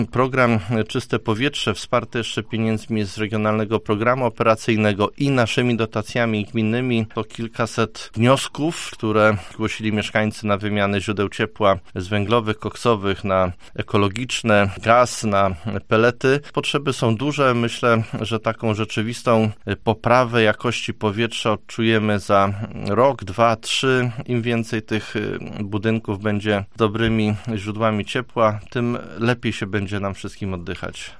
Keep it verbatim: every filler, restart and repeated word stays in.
Program Czyste Powietrze, wsparty jeszcze pieniędzmi z Regionalnego Programu Operacyjnego i naszymi dotacjami gminnymi, to kilkaset wniosków, które zgłosili mieszkańcy na wymianę źródeł ciepła z węglowych, koksowych na ekologiczne, gaz, na pelety. Potrzeby są duże. Myślę, że taką rzeczywistą poprawę jakości powietrza odczujemy za rok, dwa, trzy. Im więcej tych budynków będzie dobrymi źródłami ciepła, tym lepiej się będzie nam wszystkim oddychać.